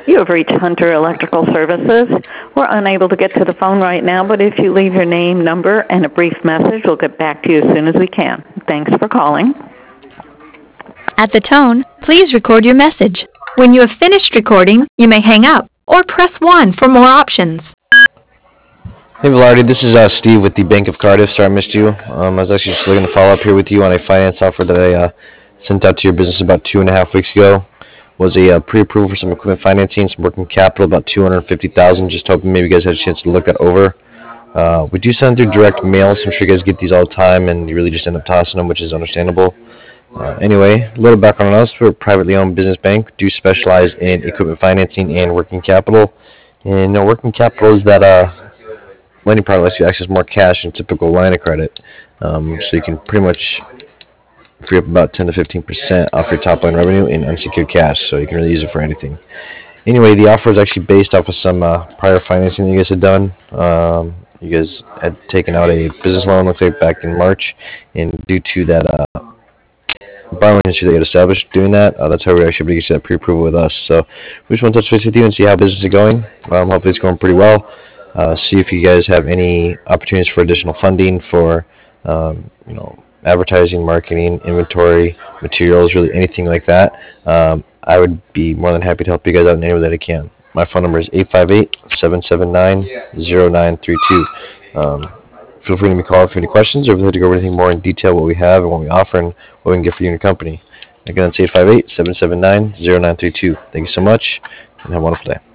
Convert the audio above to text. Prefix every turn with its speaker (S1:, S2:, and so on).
S1: You have reached Hunter Electrical Services. We're unable to get to the phone right now, but if you leave your name, number, and a brief message, we'll get back to you as soon as we can. Thanks for calling.
S2: At the tone, please record your message. When you have finished recording, you may hang up or press 1 for more options.
S3: Hey Velarde, this is Steve with the Bank of Cardiff. Sorry I missed you. I was actually just looking to follow up here with you on a finance offer that I sent out to your business about 2.5 weeks ago. Was a pre-approval for some equipment financing, some working capital, about $250,000. Just hoping maybe you guys had a chance to look that over. We do send through direct mail, so I'm sure you guys get these all the time, and you really just end up tossing them, which is understandable. Anyway, a little background on us. We're a privately owned business bank. Do specialize in equipment financing and working capital. And working capital is that lending product lets you access more cash than a typical line of credit. So you can pretty much free up about 10 to 15% off your top line revenue in unsecured cash. So you can really use it for anything. Anyway, the offer is actually based off of some prior financing that you guys had done. You guys had taken out a business loan, looks like back in March, and due to that borrowing history that you had established doing that, that's how we were actually able to get you that pre-approval with us. So we just want to touch base with you and see how business is going. Hopefully it's going pretty well. See if you guys have any opportunities for additional funding for, advertising, marketing, inventory, materials, really anything like that. I would be more than happy to help you guys out in any way that I can. My phone number is 858-779-0932. Feel free to give me a call if you have any questions or if you'd like to go over anything more in detail, what we have and what we offer and what we can get for you and your company. Again, that's 858-779-0932. Thank you so much and have a wonderful day.